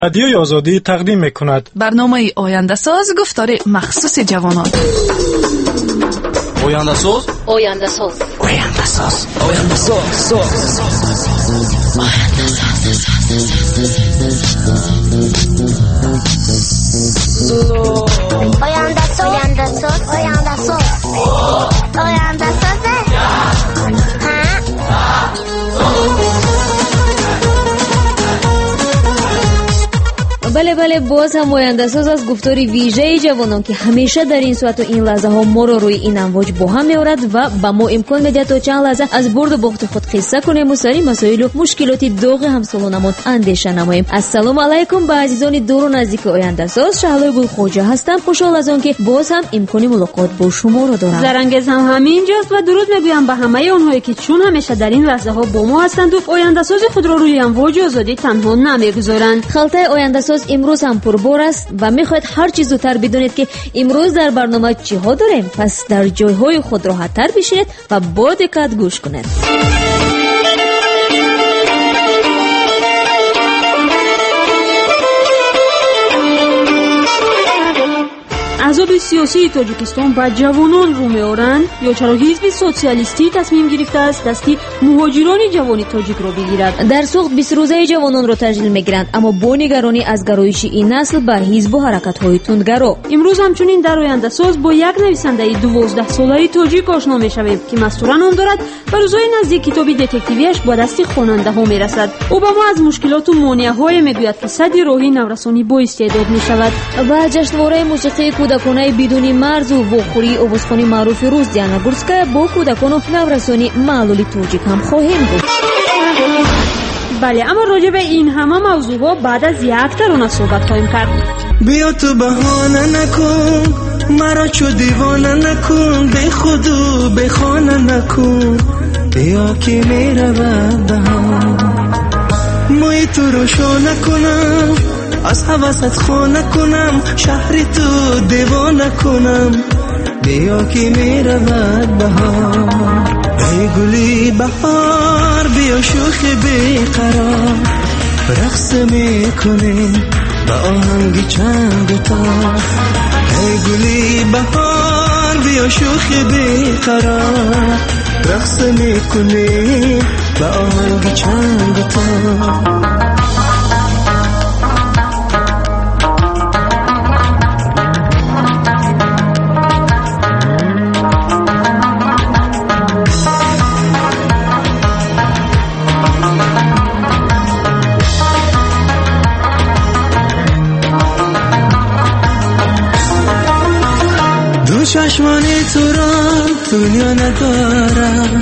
رادیوی آزادی تقدیم می‌کند برنامه آینده ساز گفتار مخصوص جوانان. آینده ساز آینده ساز آینده ساز آینده ساز آینده ساز آینده ساز آینده ساز آینده ساز بله باز هم آینده ساز از گفتار ویژه جوانان که همیشه در این ساعت و این لحظه ها ما رو روی این امواج با هم می‌آورد و با ما امکان میده تا چند لحظه از برد و باخت خود قصه کنیم و سری مسائل و مشکلات داغ همسالانمون اندیشه نماییم. السلام علیکم به عزیزان دور و نزدیک آینده ساز. شهلا گلخوجه هستم. خوشحال از آن که باز هم امکان ملاقات با شما رو دارم. زرنگز هم همینجاست و درود میگویم به همه اونهایی که چون همیشه در این لحظه ها با ما هستند و آینده ساز خود رو روی امواج آزادی تنها نمیگذارند. خلطه آینده ساز امروز هم پربار است و میخواید هر چیز زودتر بدونید که امروز در برنامه چی ها داریم. پس در جایهای خود راحت‌تر بشینید و با دقت گوش کنید. احزاب سیاسی تاجیکستان با جوانان رو می‌آورند یا چرا حزب سوسیالیستی تصمیم گرفته است دستی مهاجران جوانی تاجیک را بگیرد؟ در سوخت 20 روزه جوانان را تشکیل می‌گیرند اما با نگرانی از گرایش این نسل به حزب و حرکت‌های تندگرا. امروز همچنین در آینده ساز با یک نویسنده 12 ساله تاجیک آشنا می‌شویم که مستوراً نام دارد و روزهای نزدیک کتاب دتکتیویش با دست خواننده‌ها می‌رسد. او با ما از مشکلات و مانع‌های می‌گوید که صد راهی نورسانی با استعداد می‌شود. و جشنواره موسیقی کودکانه بدون مرز و وخوری اوبوسخانی معروف روز دیانا گورسکایا با کودکان و نورسانی معلولی تاجیک هم خواهیم بود. بله اما راجع به این همه موضوعها بعد از یک ترانه صحبت خواهیم کرد. بیا تو بهانه نکن مرا چو دیوانه نکن به خود و به خانه نکن بیا که میرود بهار موی تو روشن کنم از حوست خانه کنم شهر تو دیوانه کنم بیا که میرود بهار ای گلی بهار بیا شوخ بیقرار رقص میکنیم با آهنگ چنگ تا ای گلی بهار بیا شوخ بیقرار رقص میکنیم با آهنگ چنگ تا چشمانی تو را دنیا ندارم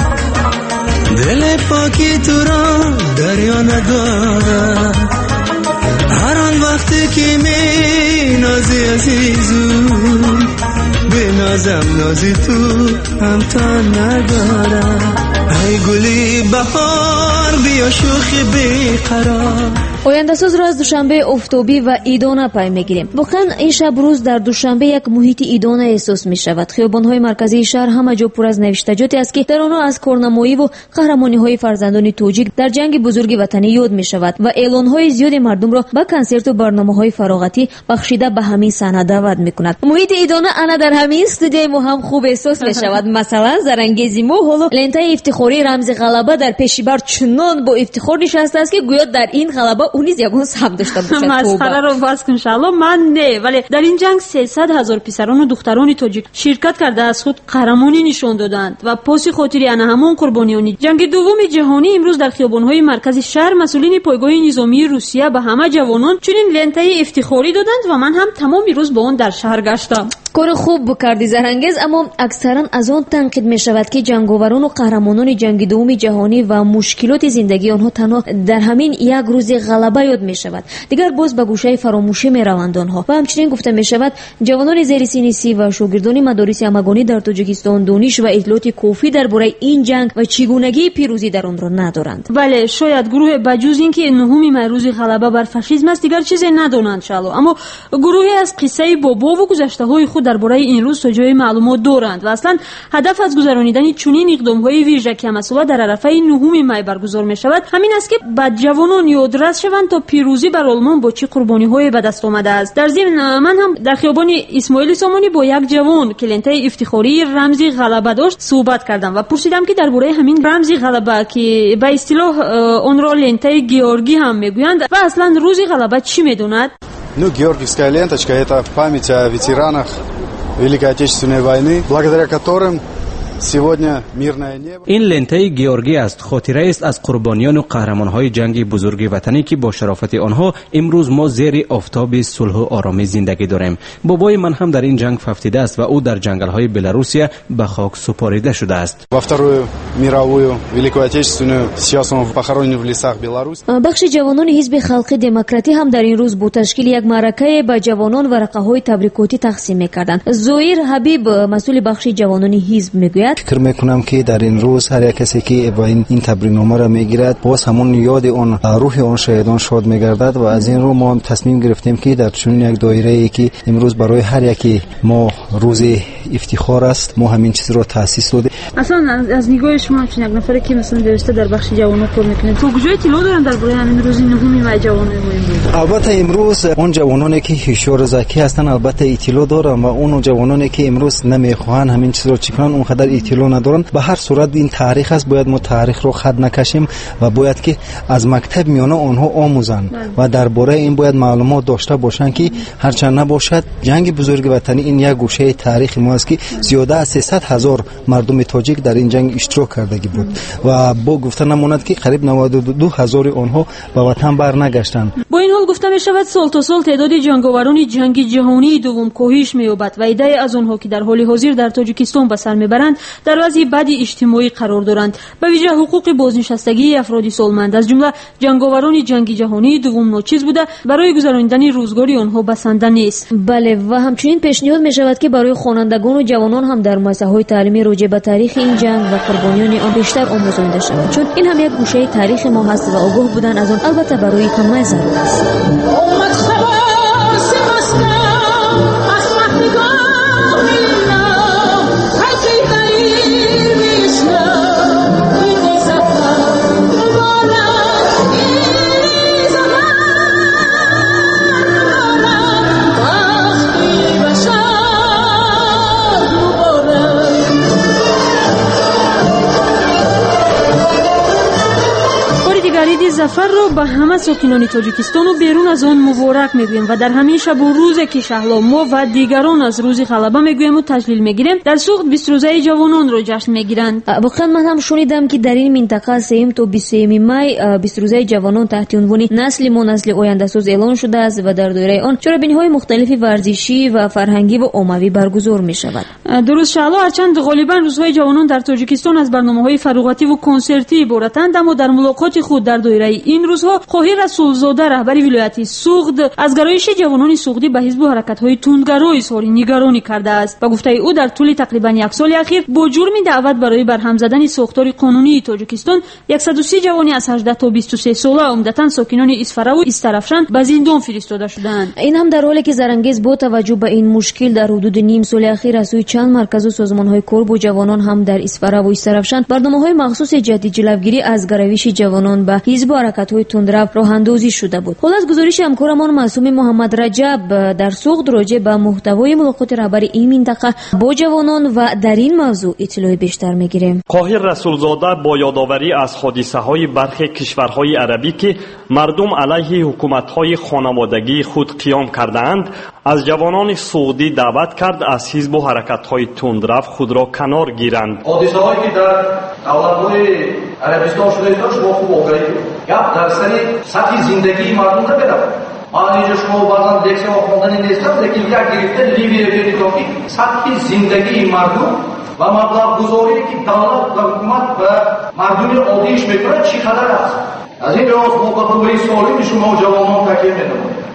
دل پاکی تو را دریا ندارم هر آن وقتی که می نازی عزیزو به نازم نازی تو هم تا ندارم ای گلی بهار بیا شوخی بیقرار. آینده ساز را از دوشنبه آفتابی و ایدانه پی میگیریم. واقعا این شب روز در دوشنبه یک محیط ایدانه احساس می شود. خیابان‌های مرکزی شهر همه جا پر از نوشتجاتی است که در آنها از کارنمایی و قهرمانی‌های فرزندان تاجیک در جنگ بزرگ وطنی یاد می شود و اعلان‌های زیادی مردم را به کنسرت و برنامه‌های فراغتی بخشیده به همین صحنه دعوت می‌کند. محیط ایدانه انا در همین استودیوی ما هم خوب احساس می شود. مثلا زرنگیزی ما حالا لنته افتخاری رمز غلبه در پیشیبر چنان با افتخار نشسته است که گویا در این غلبه اونیز یگان سهم داشته باشد. مسخره رو بس کن انشالله. من نه، ولی در این جنگ 300,000 پسران و دختران تاجیک شرکت کرده از خود قهرمانی نشان دادند و پاس خاطر آن همان قربانیان جنگ دوم جهانی امروز در خیابان‌های مرکزی شهر مسئولین پایگاه نظامی روسیه به همه جوانان چنین لنته افتخاری دادند و من هم تمام روز با آن در شهر گشتم. کار خوب بکردی زرنگز، اما اکثرا از آن تنقید می شود که جنگاوران و قهرمانان جنگ دوم جهانی و مشکلات زندگی آنها تنها در همین یک روز غلبه یاد می شود، دیگر باز به گوشه فراموشی می روند آنها. و همچنین گفته می شود جوانان زیر سن 30 و شاگردان مدارس همگانی در تاجیکستان دانش و اطلاعات کافی درباره این جنگ و چگونگی پیروزی در آن را ندارند. بله، شاید گروه بجز اینکه 9 روز غلبه بر فاشیسم است دیگر چیزی ندانند شالو، اما گروهی از قصه بابا و گذشته های خود درباره این روز تا جای معلومات دارند و اصلا هدف از گذرانیدن چنین اقدام‌های ویژه که مسئله در عرفه 9 می برگزار می‌شود همین است که به جوانان یادرس شوند تا پیروزی بر آلمان با چه قربانی‌هایی به دست آمده است. در ضمن من هم در خیابان اسماعیل سامانی با یک جوان که لنته افتخاری رمز غلبه داشت صحبت کردم و پرسیدم که درباره همین رمز غلبه که به اصطلاح آن را لنته گیورگی هم میگویند و اصلا روز غلبه چی میدوند؟ Ну, георгиевская ленточка – это память о ветеранах Великой Отечественной войны, благодаря которым این لنته گیورگی است، خاطره است از قربانیان و قهرمانهای جنگ بزرگ وطنی که با شرافت آنها امروز ما زیر آفتاب صلح و آرامی زندگی داریم. بابای من هم در این جنگ ففتیده است و او در جنگل‌های بلاروسیا به خاک سپاریده شده است. بخش جوانان حزب خلق دموکراتی هم در این روز با تشکیل یک معرکه به جوانان ورقه‌های تبریکاتی تقسیم می‌کردند. زویر حبیب مسئول بخش جوانان حزب میگوید فکر میکنم که در این روز هر یک کسی که با این تبریک‌نامه را میگیرد باز همون یاد اون روح اون شهیدان شاد میگردد و از این رو ما تصمیم گرفتیم که در چنین یک دایره‌ای که امروز برای هر یکی ما روز افتخار است ما همین چیز رو تأسیس دادیم. اصلا از نگاه شما چون یک نفری که مثلا درسته در بخش جوانان کار میکنه تو کجا اطلاع دارن درباره همین روز 9 می جوانان امروز؟ البته امروز اون جوانانی که هوشیار ذکی هستن البته اطلاع دارن و اون جوانانی که امروز نمیخوان همین چیز رو چیکارن اون قدر اطلاع ندارن. به هر صورت این تاریخ است، باید ما تاریخ رو خط نکشیم و باید که از مکتب میانه آنها آموزن و درباره این باید معلومات داشته باشن که هرچند نباشد جنگ بزرگ وطنی این یک گوشه تاریخ ما است که زیاده از 300,000 مردم تاجیک در این جنگ اشتراک کردگی بود و با گفتن نماند که قریب 92,000 آنها به وطن برنگشتند. با این حال گفته می شود سال تا سال تعداد جنگاوران جنگ جهانی دوم کاهش می‌یابد و ایده از آنها که در حال حاضر در تاجیکستان به سر میبرند در وضع بد اجتماعی قرار دارند. به ویژه حقوق بازنشستگی افراد سالمند از جمله جنگاوران جنگ جهانی دوم ناچیز بوده برای گذراندن روزگاری آنها بسنده نیست. بله و همچنین پیشنهاد می شود که برای خوانندگان و جوانان هم در مؤسسه‌های تعلیمی راجع به تاریخ این جنگ و قربانیان آن بیشتر آموزانده شود، چون این هم یک گوشه تاریخ ما هست و آگاه بودن از آن البته برای همه ضرور است. ظفر رو به همه ساکنان تاجیکستان و بیرون از آن مبارک میگویم و در همین شب و روز که شهلا ما و دیگران از روز غلبه میگویم و تجلیل میگیریم در سوخت 20 روزه جوانان رو جشن میگیرند. واقعا من هم شنیدم که در این منطقه 3 تا 23 می 20 روزه جوانان تحت عنوان نسل ما نسل آینده ساز اعلان شده است و در دایره آن چرابینی‌های مختلفی ورزشی و فرهنگی و عمومی برگزار میشود. درست شهلا هرچند غالبا روزهای جوانان در تاجیکستان از برنامه‌های فراغتی و کنسرتی عبارتند اما در ملاقات خود در دایره این روزها خواهی رسولزاده رهبر ولایت سوخت از گرایش جوانان سوختی به حزب و حرکت‌های تندگرا اظهار نگرانی کرده است و گفته او در طول تقریبا یک سال اخیر با جرم دعوت برای برهم زدن ساختار قانونی تاجیکستان 130 جوانی از 18 تا 23 ساله عمدتاً ساکنان اسفره و استرفشان به زندان فرستاده شدند. این هم در حالی که زرانگیز با توجه به این مشکل در حدود نیم سال اخیر از سوی چند مرکز و سازمان‌های کار با جوانان هم در اسفره و استرفشان برنامه‌های مخصوص جدی جلوگیری از گرایش جوانان به حزب و حرکت‌های تندرو راه‌اندازی شده بود. حالا از گزارش همکارمان معصوم محمد رجب در سوخت راجع به محتوای ملاقات رهبر این منطقه با جوانان و در این موضوع اطلاع بیشتر می‌گیریم. قاهر رسولزاده با یادآوری از حادثه‌های برخی کشورهای عربی که مردم علیه حکومت‌های خانوادگی خود قیام کرده‌اند از جوانان سعودی دعوت کرد از حزب و حرکت‌های تندرو خود را کنار گیرند. حادثه‌هایی که در دولت‌های عربستان شده است با خوب آگاهی گپ در سطح زندگی مردم نمی‌رود. اینجا شما بعضا لکسیا خوندن نیستند لیکن یک گرفته لیبی ببینید سطح زندگی مردم و مبلغ گذاری که دولت و حکومت و مردم عادیش میکنه چقدر است. از این لحاظ ما با قوه سالم شما جوانان تکیه می‌کنیم.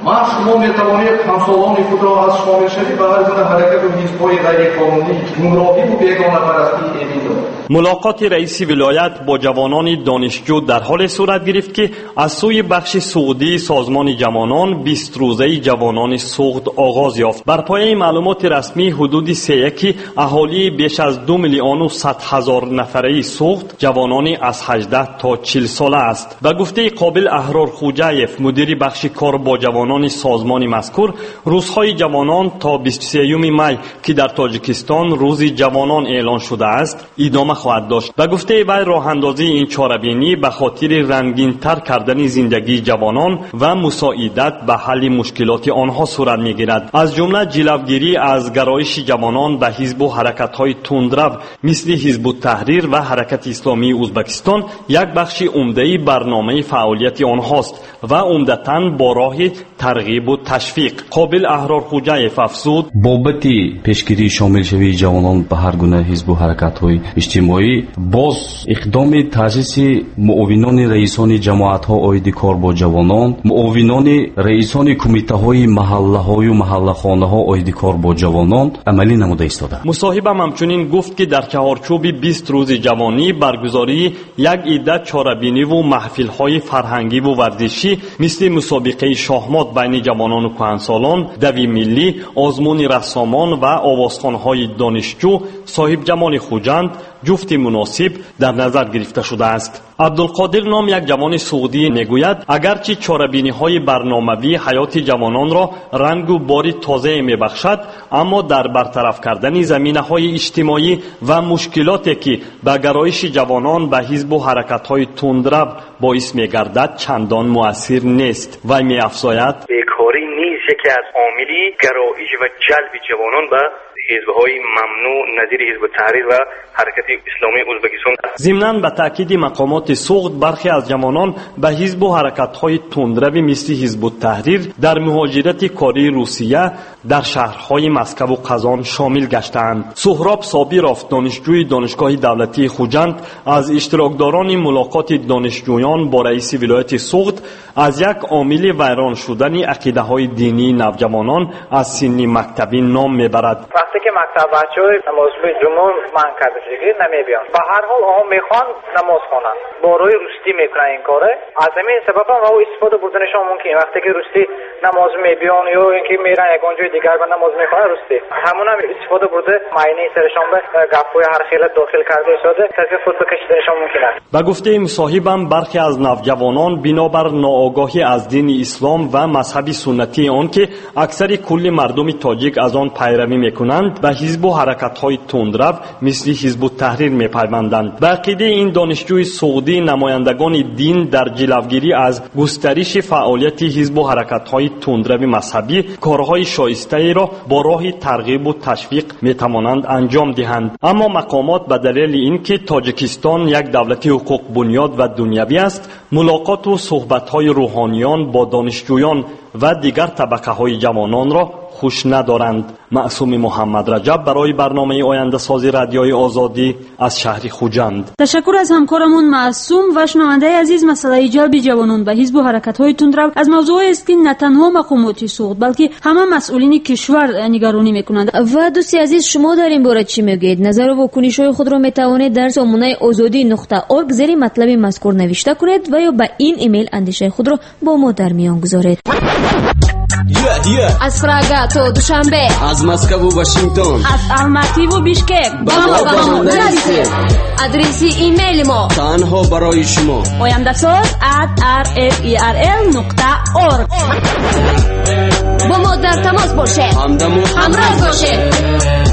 ما شما میتوانید همسالان خود را از شامل شوید به هر گونه حرکت و حزب‌های غیرقانونی، گمراهی و بیگانه پرستی اعلام. ملاقات رئیس ولایت با جوانان دانشجو در حال صورت گرفت که از سوی بخش سعودی سازمان جوانان 20 روزه جوانان سوخت آغاز یافت. بر پایه معلومات رسمی حدود 3.1 اهالی بیش از 2,100,000 نفره سوخت جوانان از 18 تا 40 ساله است. به گفته قابل احرار خوجایف مدیر بخش کار با جوانان سازمان مذکور، روزهای جوانان تا 23 می که در تاجیکستان روز جوانان اعلان شده است ادامه خواهد داشت. به گفته وی راه اندازی این چاره‌بینی به خاطر رنگین تر کردن زندگی جوانان و مساعدت به حل مشکلات آنها صورت می‌گیرد. از جمله جلوگیری از گرایش جوانان به حزب و حرکت‌های تندرو مثل حزب التحریر و حرکت اسلامی ازبکستان یک بخش عمده برنامه فعالیت آنهاست و عمدتاً با راه ترغیب و تشویق. قابل احرار خوجایف افزود: بابت پیشگیری شامل شوی جوانان به هر گونه حزب و حرکت‌های اجتماعی باز اقدام تاسیس معاونان رئیسان جماعت‌ها عاید کار با جوانان، معاونان رئیسان کمیته‌های محله‌های و محله‌خانه‌ها عاید کار با جوانان عملی نموده ایستاده. مصاحبم همچنین گفت که در چهارچوب 20 روز جوانی برگزاری یک عده چاره‌بینی و محفل‌های فرهنگی و ورزشی مثل مسابقه شاهمات بین جوانان و کهنسالان، دوی ملی، آزمون رسامان و آوازخوان‌های دانشجو صاحب جمال خوجند جفت مناسب در نظر گرفته شده است. عبدالقادر نام یک جوان سعودی میگوید اگرچه چاره‌بینی‌های برنامه‌ای حیات جوانان را رنگ و بار تازه میبخشد، اما در برطرف کردن زمینه‌های اجتماعی و مشکلاتی که به گرایش جوانان به حزب و حرکت‌های تندرو باعث می‌گردد چندان مؤثر نیست. و می‌افزاید بیکاری نیز یکی از عاملی گرایش و جلب جوانان به حزب‌های ممنوع نظیر حزب التحریر و حرکت اسلامی ازبکستان. ضمناً به تاکید مقامات سوخت برخی از جوانان به حزب و حرکت‌های تندرو مثل حزب التحریر در مهاجرت کاری روسیه در شهرهای مسکو و قزان شامل گشتند. سهراب صابرов دانشجوی دانشگاه دولتی خوجند از اشتراکداران ملاقات دانشجویان با رئیس ولایت سوخت از یک عامل ویران شدن عقیده‌های دینی نوجوانان از سن مکتبی نام میبرد. وقتی که مکتب بچه‌های نمازهای جمعه من کردگی نمیبیان، به هر حال آنها میخوان نماز خوانند، با روی روستی میکنن این کاره. از همین سبب هم او استفاده بردنشان ممکنه. وقتی که روستی نماز میبیان یا اینکه میرن یک اونجای دیگر به نماز میخوان روستی، همون هم استفاده برده معینه سرشان به گپ‌های هر خیلی داخل کرده شده که خود بکشیدنشان ممکنه. به گفته مصاحبم برخی از نوجوانان بنابر ناآگاهی از دین اسلام و مذهب سنتی آن که اکثر کل مردم تاجیک از آن پیروی میکنند به حزب و حرکت‌های تندرو مثل حزب التحریر میپیوندند. به عقیده این دانشجوی سعودی نمایندگان دین در جلوگیری از گسترش فعالیت حزب و حرکت‌های تندرو مذهبی کارهای شایسته را با راه ترغیب و تشویق میتوانند انجام دهند. اما مقامات به دلیل اینکه تاجیکستان یک دولت حقوق بنیاد و دنیوی است، ملاقات و صحبت‌های روحانیان با دانشجویان و دیگر طبقه‌های جوانان را خوش ندارند. معصوم محمد رجب برای برنامه آینده سازی رادیوی آزادی از شهر خوجند. تشکر از همکارمون معصوم و شنونده عزیز. مسئله جلب جوانان به حزب و حرکت‌های تندرو از موضوعی است که نه تنها مقامات سوخت بلکه همه مسئولین کشور نگرانی میکنند. و دوستی عزیز، شما در این باره چی میگید؟ نظر و واکنش‌های خود را میتوانید در سامانه azadi.org زیر مطلب مذکور نوشته کنید و یا به این ایمیل اندیشه خود را با ما در میان گذارید. از پراگا تا دوشنبه، از مسکو و واشنگتن، از الماتی و بیشکک با ما نویسید. آدرس ایمیل ما تنها برای شما oyandasaz@rferl.org. با ما در تماس باشید، همراه باشید.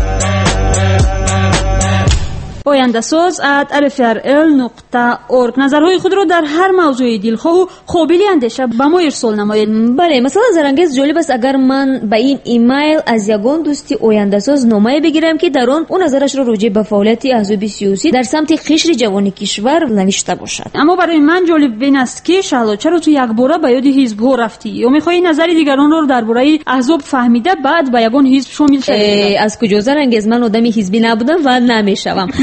oyandasaz@rferl.org. نظرهای خود را در هر موضوع دلخواه و قابل اندیشه به ما ارسال نمایید. بله، مثلا زرنگیز جالب است اگر من به این ایمیل از یگان دوستی اویندساز نامه بگیرم که در آن اون نظرش را راجع به فعالیت احزاب سیاسی در سمت قشر جوانی کشور نوشته باشد. اما برای من جالب این است که شالا چرا تو یک باره به یاد حزب ها رفتی یا میخوای نظر دیگران را درباره احزاب فهمیده بعد به یگان حزب شامل شوی؟ از کجا زرنگیز؟ من آدمی حزبی نبودم و نمیشوم.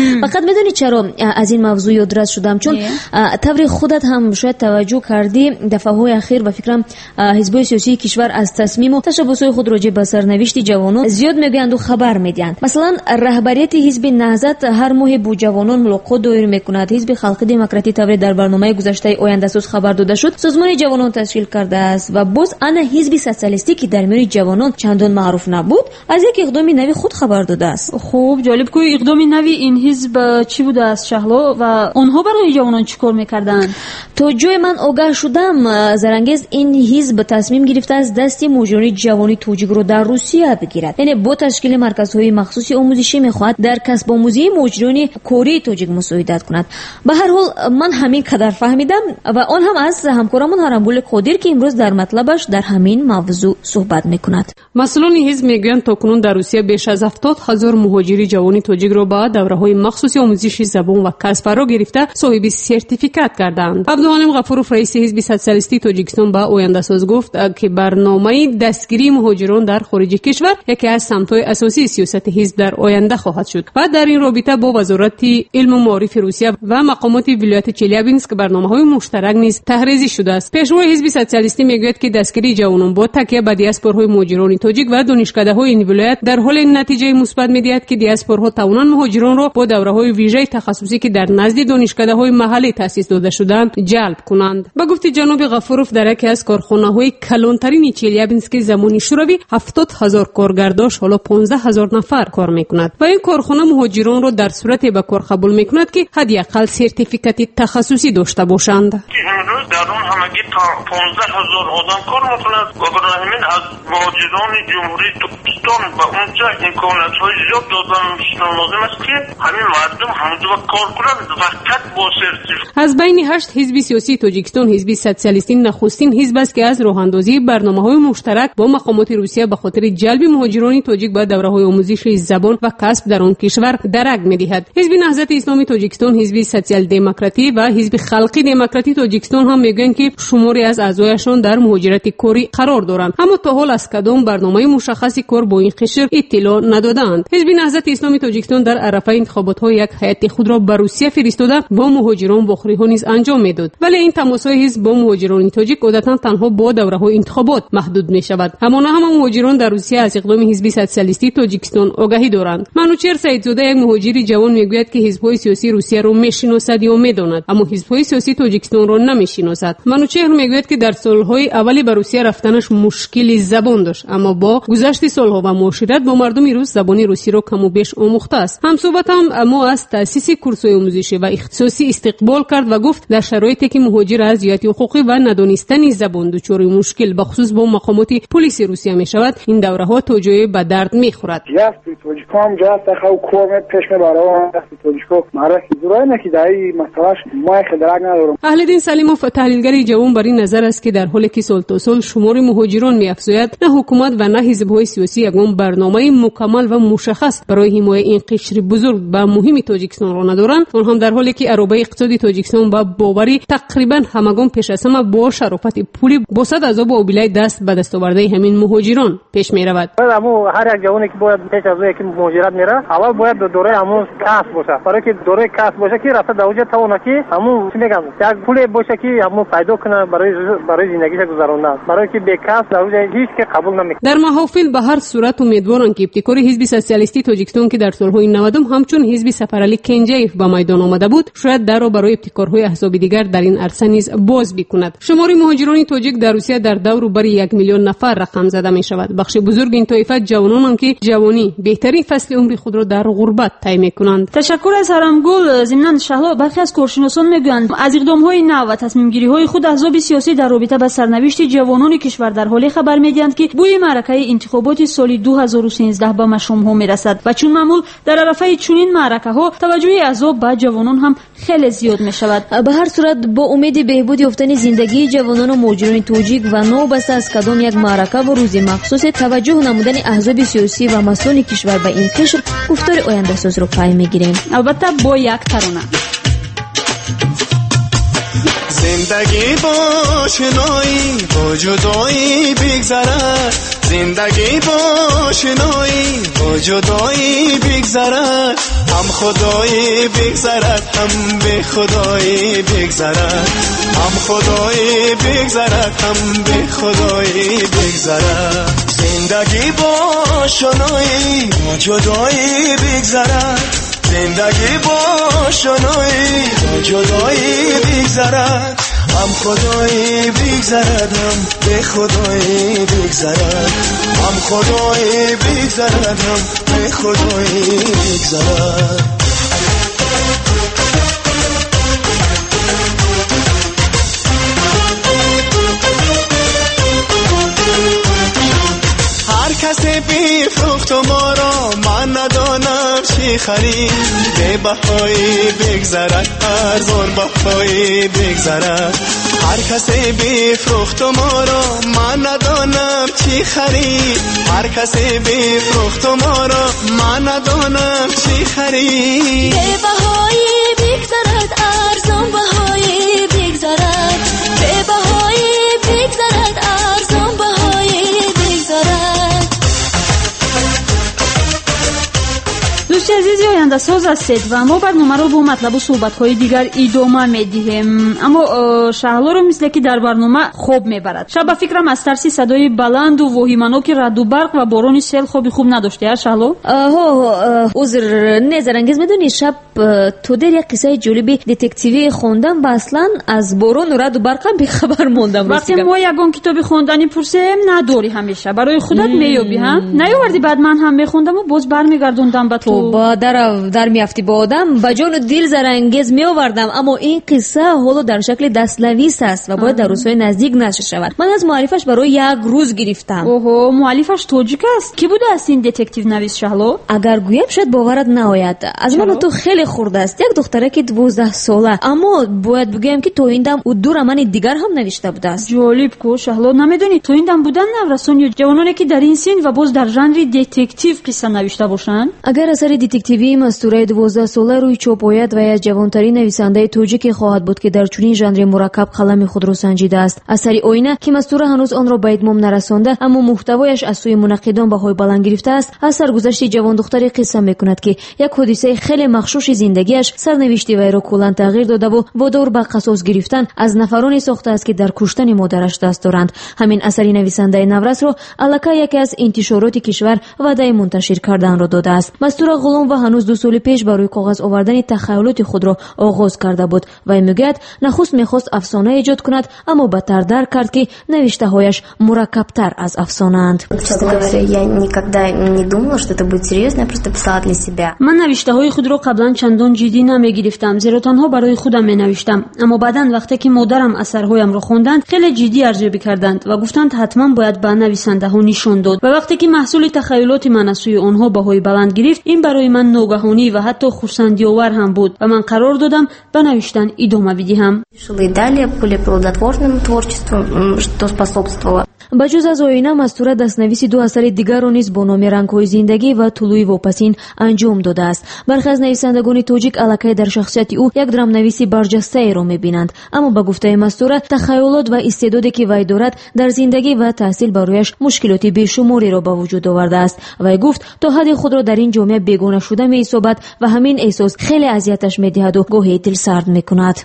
فقط میدونی چرا از این موضوع یادرس شدم؟ چون طور خودت هم شاید توجه کردی دفعه‌های اخیر و فکرم حزب‌های سیاسی کشور از تصمیم و تشبس‌های خود راجع به سرنوشت جوانان زیاد میگویند و خبر میدهند. مثلا رهبریت حزب نهضت هر ماه با جوانان ملاقات دایر میکند. حزب خلق دموکراتی طور در برنامه گذشته آینده‌سوز خبر داده شد سازمان جوانان تشکیل کرده است و باز انا حزب سوسیالیستی که در میان جوانان چندان معروف نبود از یک اقدام نوی خود خبر داده است. خوب جالب که اقدام نوی این حزب چی بوده است شهلا و آنها برای جوانان چیکار میکردند؟ تو جای من آگاه شدم زرنگیز این حزب تصمیم گرفته از دست مجرمین جوانی توجیک رو در روسیه بگیرد. یعنی با تشکیل مرکزهای مخصوصی آموزشی میخواهد در کسب آموزی مجرمین کره توجیک مساعدت کند. به هر حال من همین قدر فهمیدم و آن هم از همکارمون هرمبول قادر که امروز در مطلبش در همین موضوع صحبت میکند. مسئولان حزب میگویند تاکنون در روسیه بیش از 70,000 مهاجری جوانی توجیک را با دوره‌های مخصوصی آموزشی زبان و کسب فرا گرفته صاحب سرتیفیکات کردند. عبدالحلیم غفورов رئیس حزب سوسیالیستی تاجیکستان با آینده‌ساز گفت که برنامه دستگیری مهاجران در خارج کشور یکی از سمت‌های اساسی سیاست حزب در آینده خواهد شد و در این رابطه با وزارت علم و معارف روسیه و مقامات ولایت چلیابینسک برنامه‌های مشترک نیز تحریزی شده است. پیشرو حزب سوسیالیستی میگوید که دستگیری جوانان با تکیه به دیاسپورهای مهاجران تاجیک و دانشکده‌های این ولایت در حال نتیجه مثبت می‌دهد که دیاسپورها توانند مهاجران را با دوره‌های ویژه تخصصی که در نزد دانشکده‌های محلی تأسیس داده شدند جلب کنند. با گفت جناب غفورov در یکی از کارخانه‌های کلانترین چلیابینسک زمانی شوروی 70,000 کارگر داشت حالا 15,000 نفر کار می‌کند و این کارخانه مهاجران را در صورت به کار قبول می‌کند که حداقل سرتیفیکات تخصصی داشته باشند. امروز در اون همگی تا 15,000 آدم کار می‌کند و برای همین از مهاجران جمهوری ترکستان و اونجا امکانات‌های زیاد دادن می‌شن. لازم است که همین مردم همونجا کار کنند فقط با سرتیفیکات. از بین 8 حزب سیاسی تاجیکستان حزب سوسیالیستی نخستین حزب است که از راه‌اندازی برنامه‌های مشترک با مقامات روسیه به خاطر جلب مهاجران تاجیک به دوره‌های آموزشی زبان و کسب در آن کشور درک می‌دهد. حزب نهضت اسلامی تاجیکستان، حزب سوسیال دموکراتی و حزب خلقی دموکراتی تاجیکستان هم میگویند که شماری از اعضایشان در مهاجرت کاری قرار دارند اما تا حال از کدام برنامه مشخصی کار با این قشر اطلاع ندادند. حزب نهضت اسلامی تاجیکستان در عرفه انتخابات‌ها یک هیئت خود را به روسیه فرستاده با مهاجران بخاری‌ها نیز انجام میداد ولی این تماس‌های حزب با مهاجران تاجیک عادتاً تنها با دوره‌های انتخابات محدود می‌شود. همانا هم مهاجران در روسیه از اقدام حزب سوسیالیستی تاجیکستان آگاهی دارند. منوچهر سیدزاده یک مهاجر جوان میگوید که حزب‌های سیاسی روسیه را میشناسد یا میداند اما حزب‌های سیاسی تاجیکستان را نمیشناسد. منوچهر میگوید که در سال‌های اولی به روسیه رفتنش مشکلی زبان داشت اما با گذشت سال‌ها و معاشرت با مردم روس زبان روسی را کم و بیش آموخته است. همصحبت هم ما از تأسیس کورس‌های آموزشی و اختصاصی استقبال کرد و گفت در شرایطی که مهاجر از جهت حقوقی و ندانستن زبان دچار مشکل به خصوص با مقامات پلیس روسیه میشود این دوره‌ها توجیه به درد میخورد. توجیکام جاست خو کوم پشم بارا توجیکو معرفی زورای نکی دای مسئله ما خدرک ندارم. اهلدین سلیموف تحلیلگر جوان بر این نظر است که در حالی که سال تا سال شمار مهاجران می‌افزاید نه حکومت و نه حزب‌های سیاسی یگان برنامه مکمل و مشخص برای حمایت این قشر بزرگ و مهم تاجیکستان را ندارند آنها در حالی که عربه اقتصادی تاجیکستان با باوری تقریبا همگان پیش از همه با شرافت پولی بسد از آب و آبیلای دست به دست آورده همین مهاجران پیش می‌رود. اما هر یک جوانی که باید پیش از اینکه مهاجرت میره اول باید دوره همون کسب باشه. برای که دوره کسب باشه که رفته در اونجا توانه که همون چی میگم یک پول باشه که همون پیدا کنه برای زندگیش گذراندن. برای که بیکس در اونجا هیچ که قبول نمیکنه. در محافل به هر صورت امیدوارند که ابتکار حزب سوسیالیستی تاجیکستان که در سالهای 90 همچون حزب سفرعلی کنجیف به میدان آمده بود شاید در را برای ابتکارهای احزاب دیگر در این عرصه نیز باز بکند. شمار مهاجران تاجیک در روسیه در دور بر 1 میلیون نفر رقم زده می شود. بخش بزرگ این طایفه جوانانند که جوانی بهترین فصل عمر خود را در غربت طی می‌کنند. تشکر از هرمگل. ضمن شهلا برخی از کارشناسان میگویند از اقدام‌های نو و تصمیم‌گیری‌های خود احزاب سیاسی در رابطه با سرنوشت جوانان کشور در حال خبر می‌دهند که بوی معرکه انتخابات سال 2013 به مشام‌ها می‌رسد و چون معمول در عرفه چنین معرکه‌ها توجه احزاب به جوانان هم خیلی زیاد می‌شود. به هر صورت با امید بهبود یافتن زندگی جوانان و مهاجران تاجیک و نوبسته از کدام یک معرکه و روز مخصوص توجه نمودن احزاب سیاسی و مسئولان کشور به این قشر گفتار آینده ساز رو پای میگیریم البته با یک ترانه. زندگی با شنایی با جدایی بگذرد زندگی با شنایی با جدایی بگذرد هم خدایی بگذرد هم به خدایی بگذرد هم خدایی بگذرد هم به خدایی بگذرد زندگی با شنایی با جدایی بگذرد زندگی با شنایی با جدایی بگذرد هم خدایی بگذرد هم به خدایی بگذرد هم خدایی بگذرد هم به خدایی بگذرد کسی بیفروخت و ما را من ندانم چی خرید به بهایی بگذرد ارزان بهایی بگذرد هر کسی بیفروخت و ما را من ندانم چی خرید هر کسی بیفروخت و ما را من ندانم چی خرید به بهایی بگذرد ارزان بهایی بگذرد به بهایی بگذرد ارزان بهایی بگذرد. دوستی عزیزی آینده ساز هستید و ما برنامه رو با مطلب و صحبت‌های دیگر ادامه میدیم. اما شهلا رو مثل که در برنامه خوب میبرد. شب فکرم از ترسی صدای بلند و وحیماناک رعد و برق و باران سیل خوب نداشته شهلا؟ عذر نظرانگیز میدونی شب تو در یک قصه جالبی دتکتیوی خوندم و اصلا از باران و رعد و برق هم بیخبر موندم. وقتی ما یگان کتابی خوندنی پرسیم نداری همیشه برای خودت میابی هم نیاوردی بعد من هم میخوندم و باز برمیگردوندم به تو با در میافتی با آدم با جان و دل زرانگیز میآوردم اما این قصه حالا در شکل دست‌نویس است و باید در روزهای نزدیک نشر شود. من از معرفش برای یک روز گرفتم. اوه معرفش تاجیک است. کی بوده است این دتکتیو نویس شهلا؟ اگر گویم شاید باورت نآید. از من تو خیلی خورده است. یک دختره که 12 ساله اما باید بگم که تو این دم او دو رمان دیگر هم نوشته بوده است. جالب کو شهلا نمیدونی تو این دم بودن نویسان یا جوانانی که در این سن و باز در ژانر دتکتیو قصه نوشته باشند؟ اگر اثر دتکتیوی مستوره 12 ساله روی چاپ آید و یا جوانترین نویسنده تاجیک خواهد بود که در چنین ژانر مرکب قلم خود را سنجیده است. اثر آینه که مستوره هنوز آن را به اتمام نرسانده اما محتوایش از سوی منقدان بهای بلند گرفته است، از سرگذشت جوان دختری قصه میکند که یک حادثه خیلی مخشوش زندگیش سرنوشت وی را کلاً تغییر داده و وادار به قصاص گرفتن از نفرانی ساخته است که در کشتن مادرش دست دارند. همین اثر نویسنده نورس را الکا یکی از انتشارات کشور وعده منتشر کردن را داده است. مستوره غلام و هنوز 2 سال پیش برای کاغذ آوردن تخیلات خود را آغاز کرده بود و میگوید نخست میخواست افسانه ایجاد کند اما بدتر درک کرد که نوشته هایش مرکب‌تر از افسانه اند. من نوشته های خود را قبلا چندان جدی نمیگرفتم زیرا تنها برای خودم می نوشتم، اما بعداً وقتی که مادرم اثرهایم را خواندند خیلی جدی ارزیابی کردند و گفتند حتما باید به نویسنده ها نشان داد و وقتی که محصول تخیلات من از سوی آنها بهای بلند گرفت این برای من ناگهانی و حتی خرسندی آور هم بود و من قرار دادم به نوشتن ادامه بدهم. بجز از آینه مستوره دستنویس 2 اثر دیگر را نیز با نام رنگ‌های زندگی و طلوع واپسین انجام داده است. برخی از نویسندگان تاجیک الکی در شخصیت او یک درام نویسی برجسته را می‌بینند، اما به گفته مستوره تخیلات و استعدادی که وی دارد در زندگی و تحصیل برایش مشکلات بیشماری را به وجود آورده است. وی گفت تا حد خود را در این جامعه بیگانه شده می‌حسابد و همین احساس خیلی اذیتش می‌دهد و گاهی دل سرد می‌کند.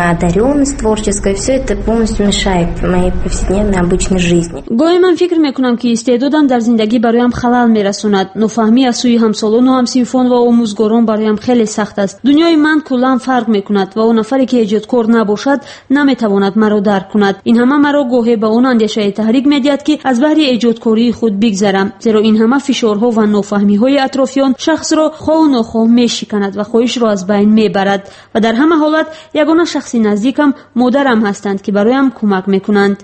گاهی من فکر میکنم که استعدادم در زندگی برایم خلل میرساند. نفهمی از سوی همسالان و همسنفان و آموزگاران برایم خیلی سخت است. دنیای من کلا فرق میکند و اون نفری که ایجادکار نباشد نمیتواند مرا درک کند. این همه مرا گاهی به اون اندیشه تحریک میدهد که از بحر ایجادکاری خود بگذرم، زیرا این همه فشارها و نافهمی‌های اطرافیان شخص را خواه و ناخواه میشکند و خواهش را از بین میبرد و در همه حالت یگانه شخص نزدیکم مادرم هستند که برایم کمک میکنند.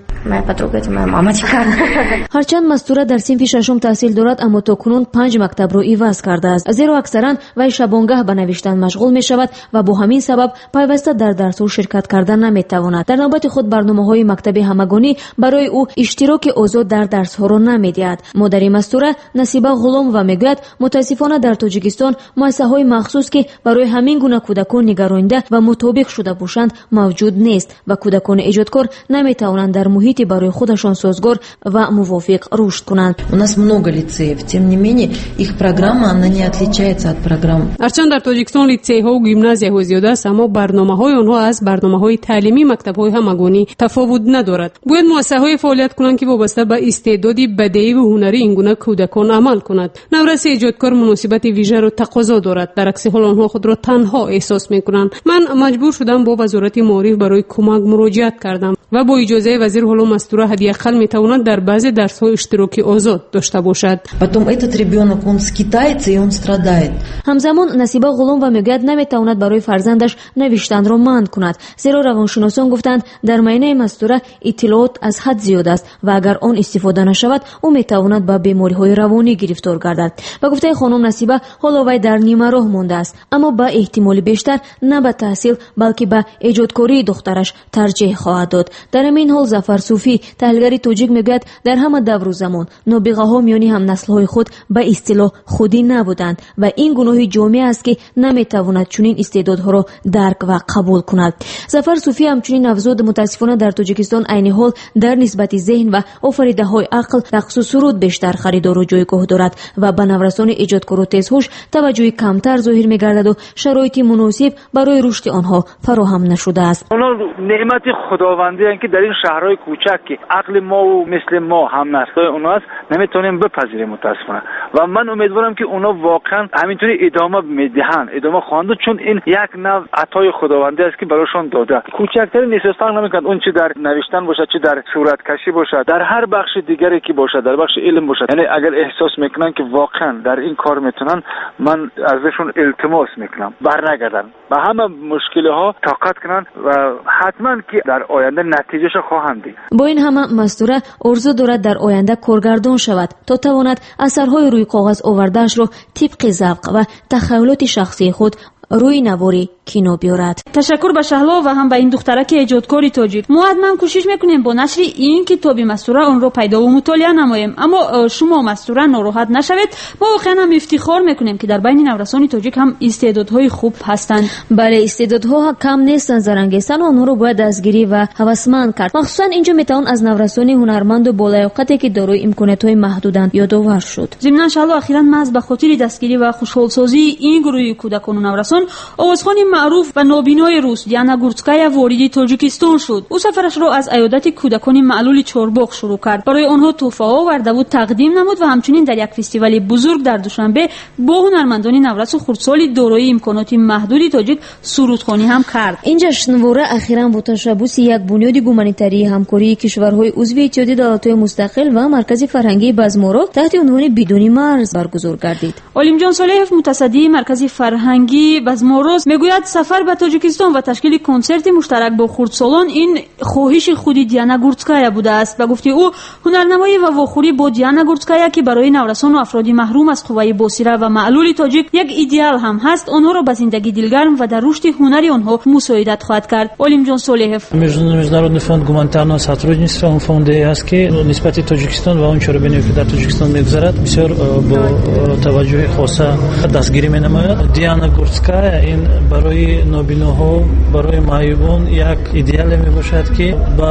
هرچند مستوره در صنف ششم تحصیل دارد اما تاکنون 5 مکتب را عوض کرده است، زیرا اکثرا وی شبانگاه به نوشتن مشغول می شود و با همین سبب پیوسته در درس‌ها شرکت کردن نمیتواند. در نوبت خود برنامه‌های مکتب همگانی برای او اشتراک آزاد در درس‌ها را نمیدهد. مادر مستوره نصیبه غلام و میگوید متاسفانه در تاجیکستان مؤسسه‌های مخصوص که برای همین گونه کودکان نگراننده و مطابق شده باشند موجود نیست و کودکان ایجادکار نمیتوانند در محیطی برای خودشان سازگار сазгор ва мувофиқ рушд кунанд. У нас много лицеев, тем не менее, их программа, она не отличается от программ. Арчан дар Тоҷикистон лицейҳо ва гимназияҳо зиёда аст, аммо барномаҳои онҳо аз барномаҳои таълимии мактабҳои ҳамагонӣ тафовут надорад. Бояд муассисаҳое фаъолият кунанд ки вобаста ба истеъдоди бадеӣ ва ҳунарӣ ин гуна кӯдакон амал кунад. навраси эҷодкор муносибати вижаро тақозо дорад. дар акси ҳол онҳо худро танҳо эҳсос мекунанд. ман маҷбур шудам бо вазорати маориф барои кӯмак муроҷиат кардам ва бо иҷозаи вазир ҳоло мастура ҳадиақал метавонад дар баъзе дарсҳои иштироки озод дошта бошад. Потом этот ребенок, он скитается и он страдает. ҳамзамон насиба ғулом ва мегӯяд наметавонад барои фарзандаш навиштанро манъ кунад, зеро равоншиносон гуфтанд дар майнаи мастура иттилоот аз ҳад зиёд аст ва агар он истифода нашавад ӯ метавонад ба бемориҳои равонӣ гирифтор гардад. ба гуфтаи хонум Насиба, ҳоло вай дар нимароҳ мондааст, аммо ба эҳтимоли бештар на ба таҳсил, балки ба эҷодкории духтараш тарҷеҳ хоҳад дод. дар ҳамин ҳол Зафар Суфӣ, таҳлилгари тоҷик, мегӯяд дар ҳама давру замон нобиғаҳо миёни ҳамнаслҳои худ ба истилоҳ худӣ набуданд ва ин гуноҳи ҷомеъ аст ки наметавонад чунин истеъдодҳоро дарк ва қабул кунад. Зафар Суфӣ ҳамчунин афзуд, мутаассифона дар Тоҷикистон айни ҳол дар нисбати зеҳн ва офаридаҳои ақл, рақсу суруд бештар харидору ҷойгоҳ дорад ва ба наврасони эҷодкору тезҳуш таваҷҷӯҳи камтар зоҳир мегардаду шароити муносиб барои рушди онҳо фароҳам нашудааст. онҳо неъмати худовандианд ки дар ин шаҳрҳои кӯчак ки ақли мову мисли мо ҳамнаслҳои онҳо аст наметавонем бипазирем мутаассифона ва ман умедворам ки онҳо воқеан ҳаминтури идома медиҳанд, идома хоҳанду, чун ин як нав атои худованди аст ки барошон дода. кӯчактарин эҳсос фарқ намекунад, он чи дар навиштан бошад, чи дар сураткашӣ бошад, дар ҳар бахши дигаре ки бошад, дар бахши илм бошад, яъне агар эҳсос мекунанд ки воқеан дар ин кор метавонанд, ман азшон илтимос мекунам барнагарданд ба ҳама мушкилиҳо тоқат кунанд ва ҳатман ки дар оянда натиҷаша хоҳанд дид. бо ин ҳама мастура орзу дорад дар оянда коргардон шавад, то тавонад асарҳои рӯи коғаз овардаашро тибқи завқ ва тахайюлоти шахсии худ рӯи навори кино биёрад. ташаккур ба Шаҳло ва ҳам ба ин духтараки эҷодкори тоҷик. мо ҳатман кӯшиш мекунем бо нашри ин китоби мастура онро пайдову мутолиа намоем, аммо шумо мастура нороҳат нашавед. мо воқеан ҳам ифтихор мекунем ки дар байни наврасони тоҷик ҳам истеъдодҳои хуб ҳастанд. бале, истеъдодҳо кам нестанд, зарангестан онҳоро бояд дастгирӣ ва ҳавасманд кард. махсусан инҷо метавон аз наврасони ҳунарманду болаёқате ки дорои имкониятҳои маҳдуданд ёдовар шуд. зимнан Шаҳло ахиран маҳз ба хотири дастгирӣ ва хушҳолсозии ин гурӯҳи кӯдакону наврасон овозхони маъруф ва нобинои рус Диана Гурцкая вориди Тоҷикистон шуд. ӯ сафарашро аз аёдати кӯдакони маълули Чорбоғ шурӯъ кард. барои онҳо тӯҳфаҳо вардаву тақдим намуд ва ҳамчунин дар як фестивали бузург дар Душанбе бо ҳунармандони наврасу хурдсоли дорои имконоти маҳдуди тоҷик сурудхонӣ ҳам кард. ин ҷашнвора ахиран бо ташаббуси як бунёди гуманитарии ҳамкории кишварҳои узви иттиҳоди давлатҳои мустақил ва маркази фарҳангии Базморо таҳти унвони бидуни марз баргузор гардид. Олимҷон Солеҳов, мутассидии маркази фарҳангии Базморо, мегӯяд сафар ба Тоҷикистон ва ташкили консерти муштарак бо хурдсолон ин хоҳиши худи Диана Гурцкая будааст. ба гуфти ӯ, ҳунарнамоӣ ва вохӯрӣ бо Диана Гурцкая ки барои наврасону афроди маҳрум аз қувваи босира ва маълули тоҷик як идеал ҳам ҳаст, онҳоро ба зиндагӣ дилгарм ва дар рушди ҳунари онҳо мусоидат хоҳад кард. Олимҷон Солеҳов: Международный фонд гуманитарного сотрудничества, он фонде аст ки нисбати Тоҷикистон ва он чорабиние ки дар Тоҷикистон мегузарад бисёр бо таваҷҷӯҳи хоса дастгирӣ менамояд. Диана Гурцкая ин барои нобиноҳо, барои маъюбон як идеале мебошад ки ба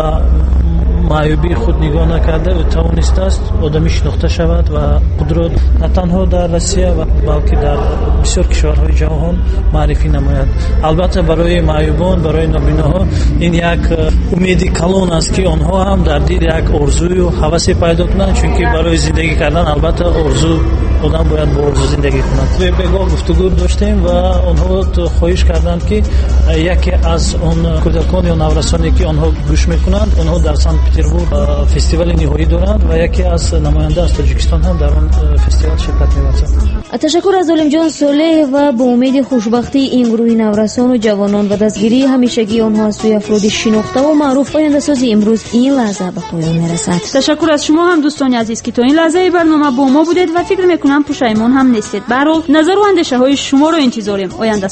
маъюбии худ нигоҳ накарда ӯ тавонистааст одамӣ шинохта шавад ва худро на танҳо дар Россия ва балки дар бисёр кишварҳои ҷаҳон маърифӣ намояд. албатта барои маъюбон, барои нобиноҳо ин як умеди калон аст ки онҳо ҳам дар дил як орзую ҳавасе пайдо кунанд, чунки барои зиндагӣ кардан албатта орзу одам бояд бо орзу зиндагӣ кунад. бегоҳ гуфтугӯ доштем ва онҳо хоҳиш карданд ки яке аз он кӯдакон ё наврасоне ки онҳо гӯш мекунанд, онҳо дар Санкт-Петербург фестивали ниҳоӣ доранд ва яке аз намоянда аз Тоҷикистон ҳам дар он фестивал ширкат мебарад. ташаккур аз Олимҷон Солеҳ ва бо умеди хушбахтии ин гурӯҳи наврасону ҷавонон ва дастгирии ҳамешагии онҳо аз сӯи афроди шинохтаву маъруф, ояндасози имрӯз ин лаҳза ба поён мерасад. ташаккур аз шумо ҳам дӯстони азиз ки то ин лаҳзаи барнома бо мо будед ва фикр мекунам пушаймон ҳам нестед. ба ҳар ҳол назару андешаҳои шуморо интизорем.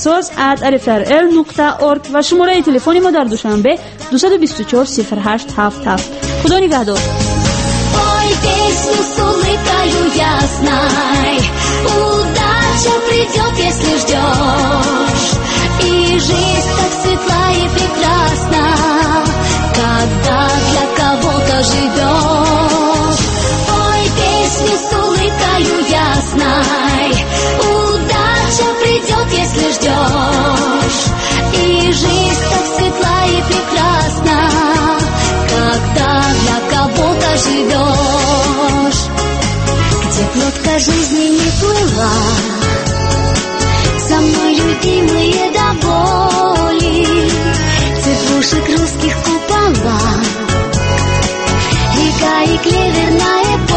oyandasоз@rfrl.org ва шумораи телефони мо дар Душанбе 224 0877. Худо нигаҳдор. Ой, песню с улыбкою ясной, удача придет, если ждешь, и жизнь так светла и прекрасна, когда для кого-то живешь. теплый дождь, где лодка жизни не плыла, со мной любимые до боли, цветушек русских купола, река и клеверная